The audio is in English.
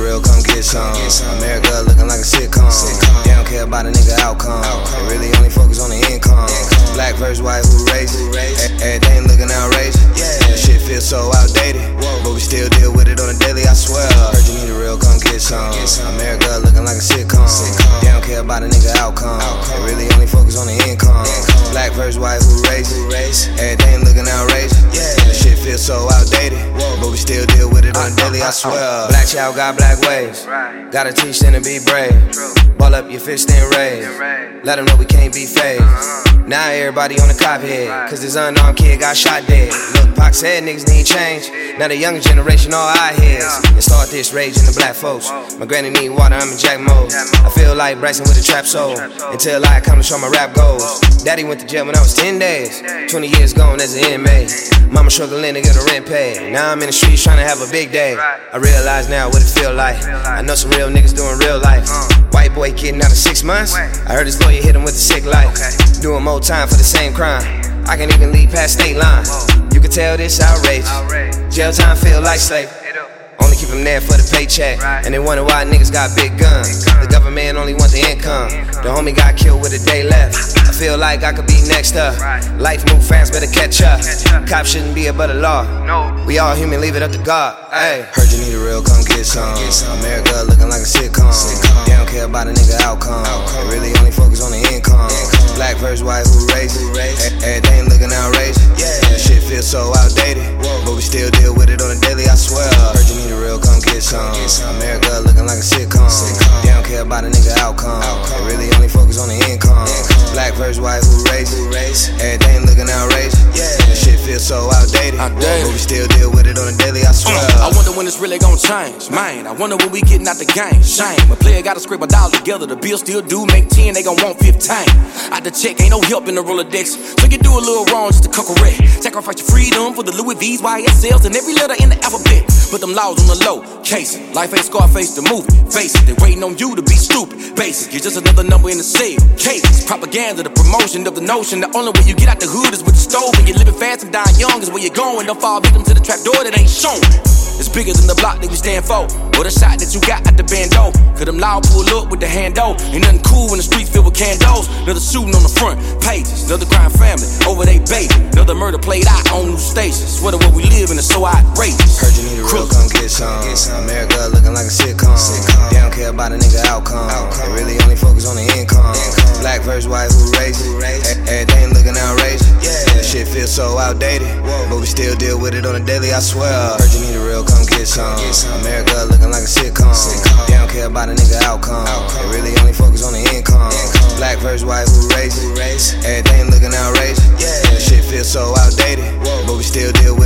real, come get some. America looking like a sitcom. They don't care about a nigga outcome. They really only focus on the income. Black versus white, who raised it? Everything looking outrageous. This shit feels so outdated, but we still deal with it on a daily, I swear. Heard you need a real, come get some. America looking like a sitcom. They don't care about a nigga outcome. They really only focus on the income. Black versus white, who raised it? Everything looking outrageous. This shit feels so outdated, but we still deal with it on a daily, I swear. Black child got black ways. Gotta teach them to be brave. Ball up your fist and raise. Let them know we can't be phased. Now everybody on the cop head, cause this unarmed kid got shot dead. Look, Pac said niggas need change. Now the younger generation all eye heads. And start this rage in the black folks. My granny need water, I'm in jack mode. I feel like Bryson with a trap soul. Until I come to show my rap goals. Daddy went to jail when I was 10 days. 20 years gone as an inmate. Mama struggling to get her rent paid. Now I'm in the streets trying to have a big day. I realize now what it feel like. I know some real niggas doing real life. White boy getting out of 6 months. I heard his lawyer hit him with a sick life. Doing more time for the same crime. I can't even leave past state line. You can tell this outrageous. Jail time feel like slave. Only keep them there for the paycheck. And they wonder why niggas got big guns. The government only want the income. The homie got killed with a day left. I feel like I could be next up. Life move fast, better catch up. Cops shouldn't be above the law. We all human, leave it up to God. Ay. Heard you need a real, come get some. America looking like a sitcom. They don't care about a nigga outcome. They really only focus on the income. Black versus white, who raised it? Everything looking outrageous. This shit feels so outdated, but we still deal with it on a daily, I swear. Heard you need a real, come get some. America looking like a sitcom. They don't care about a nigga outcome. They really only focus on the income. Black versus white, who raised it? Everything looking outrageous. This shit feels so outdated, but we still deal with it on a daily, I swear. I wonder when it's really gonna change, man. I wonder when we getting out the game. Shame, a player gotta scrape a dollar together. The bill still do make 10, they gon' want 15. Out the check, ain't no help in the Rolodex. So you do a little wrong just to come correct. Sacrifice your freedom for the Louis V's, YSLs, and every letter in the alphabet. Put them laws on the low, casing. Life ain't Scarface the movie. Face it, they waiting on you to be stupid. Basic, you're just another number in the cell. Cases, propaganda, the promotion of the notion. The only way you get out the hood is with the stove. And you're living fast and dying young is where you're going. Don't fall victim to the trap door that ain't shown. It's bigger than the block that we stand for, or the shot that you got at the bando. Cause them loud pull up with the hando. Ain't nothing cool when the streets filled with candles. Another shooting on the front pages, another crime family over they baby. Another murder played out on new stations. Swear to what we live in is so outrageous. Heard you need a real, come get some. America looking like a sitcom. They don't care about a nigga outcome. They really only focus on the income. Black versus white, who raised it? Everything looking outrageous. This shit feels so outdated, but we still deal with it on a daily, I swear. Heard you need a real, come get some. America looking like a sitcom. They don't care about a nigga outcome. They really only focus on the income. Black versus white, who raised it? Everything looking outrageous. This shit feels so outdated, but we still deal with it